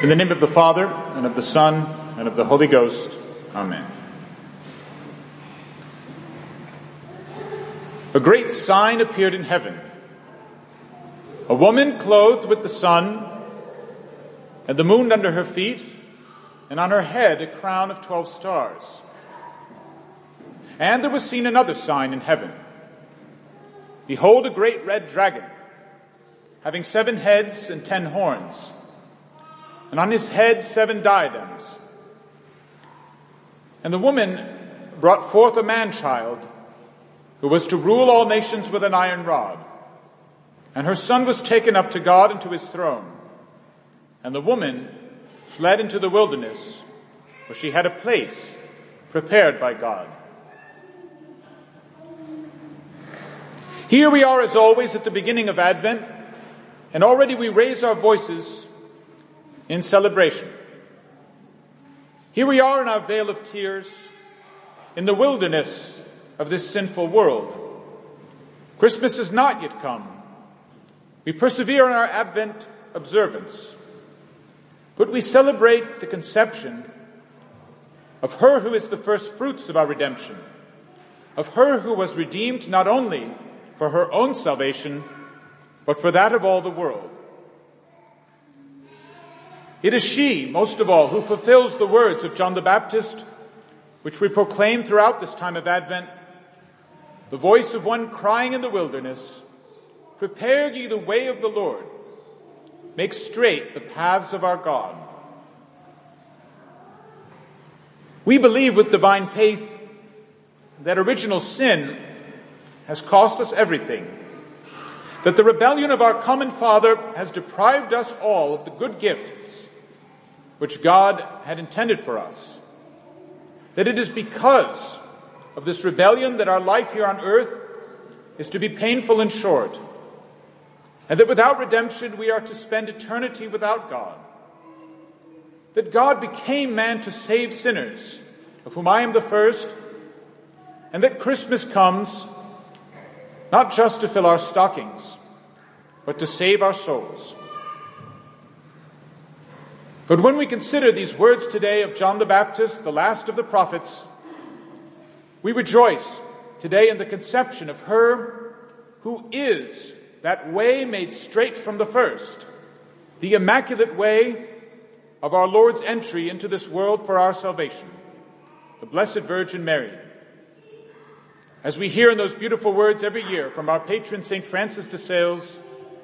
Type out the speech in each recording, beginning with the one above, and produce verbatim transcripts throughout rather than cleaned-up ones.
In the name of the Father, and of the Son, and of the Holy Ghost. Amen. A great sign appeared in heaven. A woman clothed with the sun, and the moon under her feet, and on her head a crown of twelve stars. And there was seen another sign in heaven. Behold, a great red dragon, having seven heads and ten horns, and on his head seven diadems. And the woman brought forth a man-child, who was to rule all nations with an iron rod. And her son was taken up to God and to his throne. And the woman fled into the wilderness, where she had a place prepared by God. Here we are, as always, at the beginning of Advent, and already we raise our voices in celebration. Here we are in our vale of tears, in the wilderness of this sinful world. Christmas has not yet come. We persevere in our Advent observance, but we celebrate the conception of her who is the first fruits of our redemption, of her who was redeemed not only for her own salvation, but for that of all the world. It is she, most of all, who fulfills the words of John the Baptist, which we proclaim throughout this time of Advent, the voice of one crying in the wilderness, "Prepare ye the way of the Lord, make straight the paths of our God." We believe with divine faith that original sin has cost us everything, that the rebellion of our common Father has deprived us all of the good gifts which God had intended for us, that it is because of this rebellion that our life here on earth is to be painful and short, and that without redemption we are to spend eternity without God, that God became man to save sinners, of whom I am the first, and that Christmas comes not just to fill our stockings, but to save our souls. But when we consider these words today of John the Baptist, the last of the prophets, we rejoice today in the conception of her who is that way made straight from the first, the immaculate way of our Lord's entry into this world for our salvation, the Blessed Virgin Mary. As we hear in those beautiful words every year from our patron Saint Francis de Sales,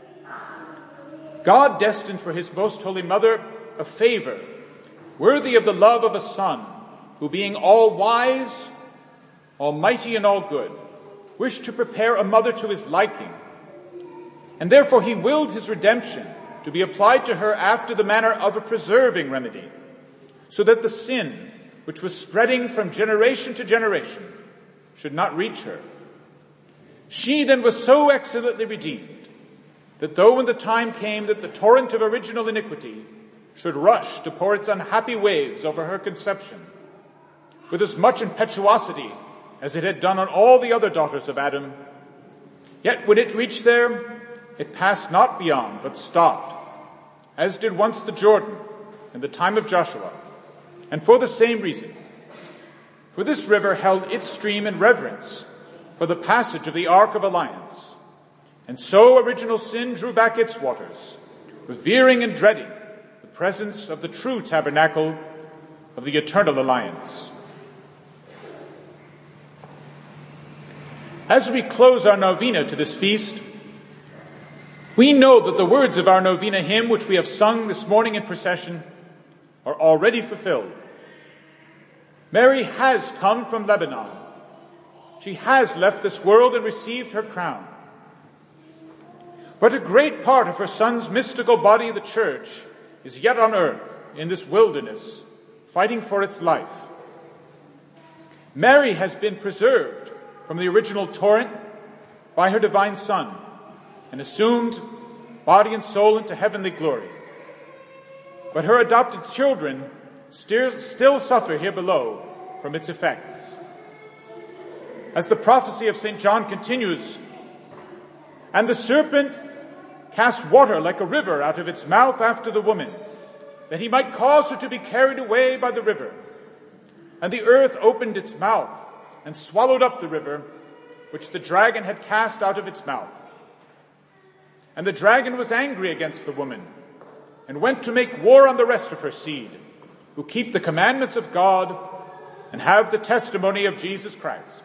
God destined for his most holy mother a favor worthy of the love of a son who, being all wise, almighty, and all good, wished to prepare a mother to his liking. And therefore he willed his redemption to be applied to her after the manner of a preserving remedy, so that the sin which was spreading from generation to generation should not reach her. She then was so excellently redeemed that though when the time came that the torrent of original iniquity should rush to pour its unhappy waves over her conception, with as much impetuosity as it had done on all the other daughters of Adam, yet when it reached there, it passed not beyond, but stopped, as did once the Jordan in the time of Joshua, and for the same reason. For this river held its stream in reverence for the passage of the Ark of Alliance, and so original sin drew back its waters, revering and dreading the presence of the true tabernacle of the eternal alliance. As we close our novena to this feast, we know that the words of our novena hymn, which we have sung this morning in procession, are already fulfilled. Mary has come from Lebanon. She has left this world and received her crown. But a great part of her Son's mystical body, the Church, is yet on earth in this wilderness, fighting for its life. Mary has been preserved from the original torrent by her divine Son and assumed body and soul into heavenly glory. But her adopted children still, still suffer here below from its effects. As the prophecy of Saint John continues, "And the serpent cast water like a river out of its mouth after the woman, that he might cause her to be carried away by the river. And the earth opened its mouth and swallowed up the river, which the dragon had cast out of its mouth. And the dragon was angry against the woman, and went to make war on the rest of her seed, who keep the commandments of God and have the testimony of Jesus Christ.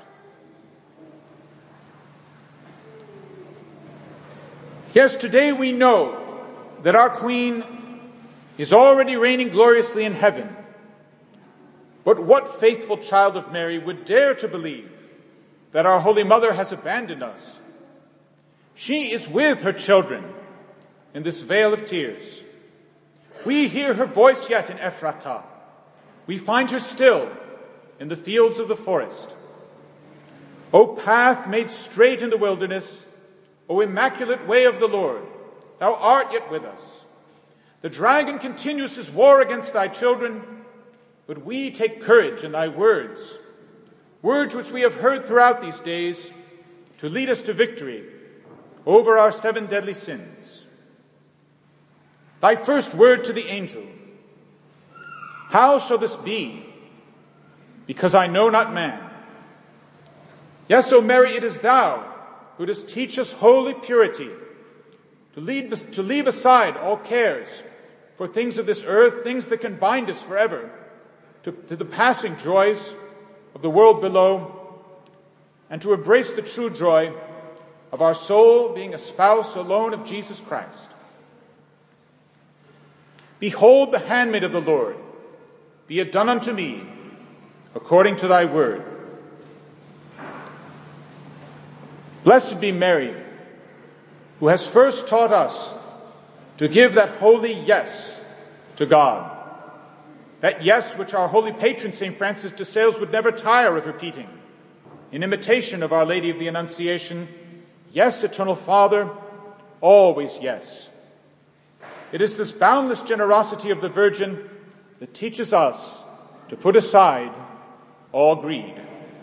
Yes, today we know that our Queen is already reigning gloriously in heaven. But what faithful child of Mary would dare to believe that our Holy Mother has abandoned us? She is with her children in this vale of tears. We hear her voice yet in Ephratah. We find her still in the fields of the forest. O path made straight in the wilderness, O immaculate way of the Lord, thou art yet with us. The dragon continues his war against thy children, but we take courage in thy words, words which we have heard throughout these days to lead us to victory over our seven deadly sins. Thy first word to the angel, how shall this be? Because I know not man. Yes, O Mary, it is thou who dost teach us holy purity, to lead, to leave aside all cares for things of this earth, things that can bind us forever, to, to the passing joys of the world below, and to embrace the true joy of our soul being a spouse alone of Jesus Christ. Behold the handmaid of the Lord, be it done unto me according to thy word. Blessed be Mary, who has first taught us to give that holy yes to God. That yes which our holy patron Saint Francis de Sales would never tire of repeating, in imitation of Our Lady of the Annunciation, yes, Eternal Father, always yes. It is this boundless generosity of the Virgin that teaches us to put aside all greed.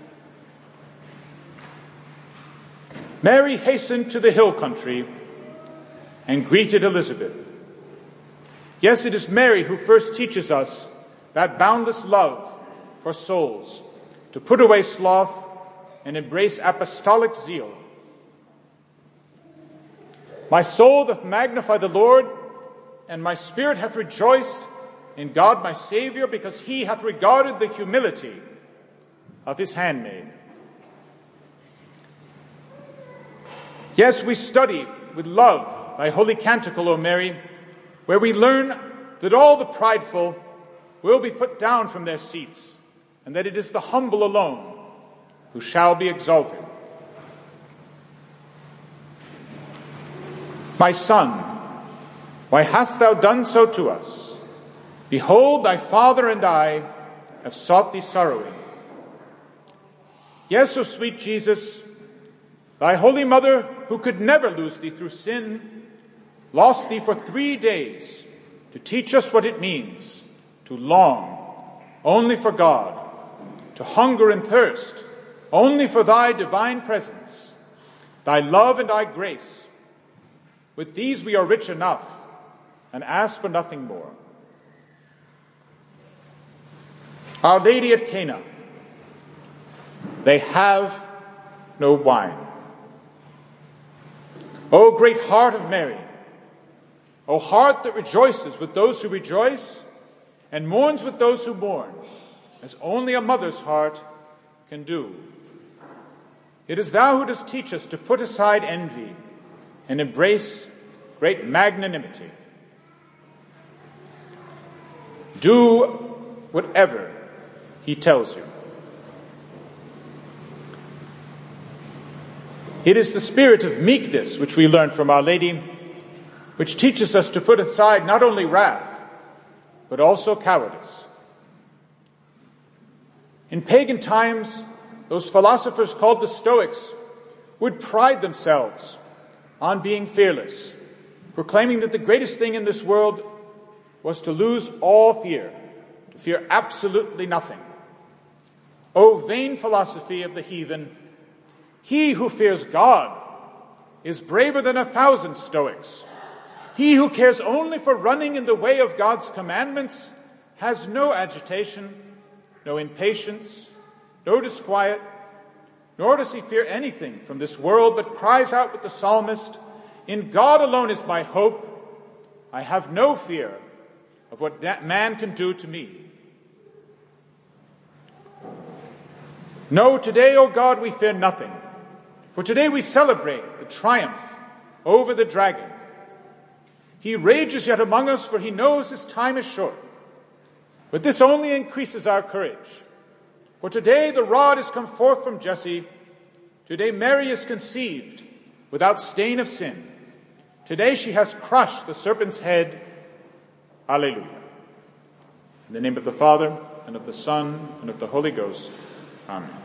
Mary hastened to the hill country and greeted Elizabeth. Yes, it is Mary who first teaches us that boundless love for souls, to put away sloth and embrace apostolic zeal. My soul doth magnify the Lord, and my spirit hath rejoiced in God my Saviour, because he hath regarded the humility of his handmaid. Yes, we study with love thy holy canticle, O Mary, where we learn that all the prideful will be put down from their seats, and that it is the humble alone who shall be exalted. My son, why hast thou done so to us? Behold, thy father and I have sought thee sorrowing. Yes, O sweet Jesus, thy holy mother, who could never lose thee through sin, lost thee for three days to teach us what it means to long only for God, to hunger and thirst only for thy divine presence, thy love and thy grace. With these we are rich enough and ask for nothing more. Our Lady at Cana, they have no wine. O great heart of Mary, O heart that rejoices with those who rejoice and mourns with those who mourn, as only a mother's heart can do. It is thou who dost teach us to put aside envy and embrace great magnanimity. Do whatever he tells you. It is the spirit of meekness which we learn from Our Lady, which teaches us to put aside not only wrath, but also cowardice. In pagan times, those philosophers called the Stoics would pride themselves on being fearless, proclaiming that the greatest thing in this world was to lose all fear, to fear absolutely nothing. O vain philosophy of the heathen, he who fears God is braver than a thousand Stoics, He who cares only for running in the way of God's commandments has no agitation, no impatience, no disquiet, nor does he fear anything from this world, but cries out with the psalmist, "In God alone is my hope. I have no fear of what man can do to me." No, today, O God, we fear nothing, for today we celebrate the triumph over the dragon. He rages yet among us, for he knows his time is short. But this only increases our courage. For today the rod is come forth from Jesse. Today Mary is conceived without stain of sin. Today she has crushed the serpent's head. Alleluia. In the name of the Father, and of the Son, and of the Holy Ghost. Amen.